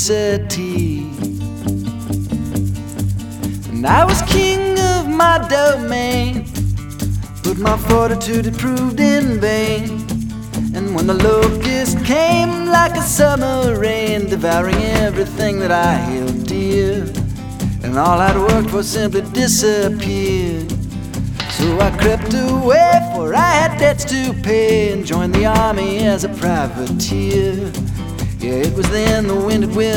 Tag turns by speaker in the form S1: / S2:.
S1: duplicity. And I was king of my domain, but my fortitude had proved in vain. And when the locust came like a summer rain, devouring everything that I held dear, and all I'd worked for simply disappeared. So I crept away, for I had debts to pay, and joined the army as a privateer. Yeah, it was then the wind had